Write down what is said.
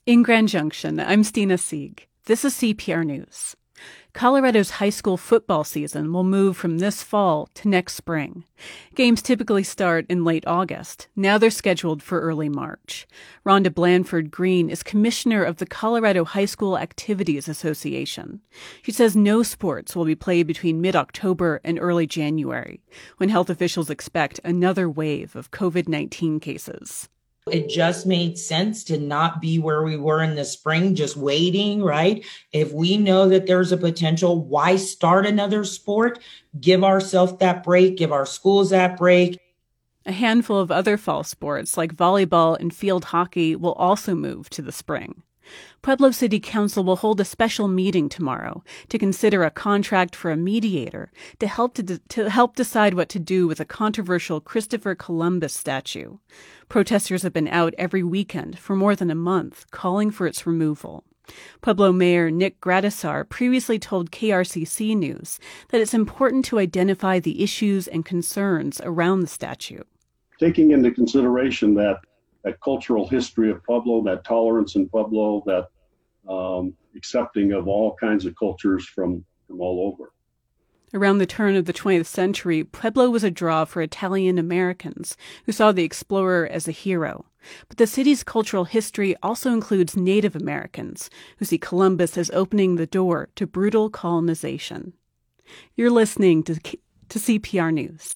In Grand Junction, I'm Stina Sieg. This is CPR News. Colorado's high school football season will move from this fall to next spring. Games typically start in late August. Now they're scheduled for early March. Rhonda Blanford Green is commissioner of the Colorado High School Activities Association. She says no sports will be played between mid-October and early January, when health officials expect another wave of COVID-19 cases. It just made sense to not be where we were in the spring, just waiting, right? If we know that there's a potential, why start another sport? Give ourselves that break, give our schools that break. A handful of other fall sports, like volleyball and field hockey, will also move to the spring. Pueblo City Council will hold a special meeting tomorrow to consider a contract for a mediator to help decide what to do with a controversial Christopher Columbus statue. Protesters have been out every weekend for more than a month, calling for its removal. Pueblo Mayor Nick Gradisar previously told KRCC News that it's important to identify the issues and concerns around the statue. Taking into consideration that cultural history of Pueblo, that tolerance in Pueblo, that accepting of all kinds of cultures from all over. Around the turn of the 20th century, Pueblo was a draw for Italian Americans who saw the explorer as a hero. But the city's cultural history also includes Native Americans who see Columbus as opening the door to brutal colonization. You're listening to CPR News.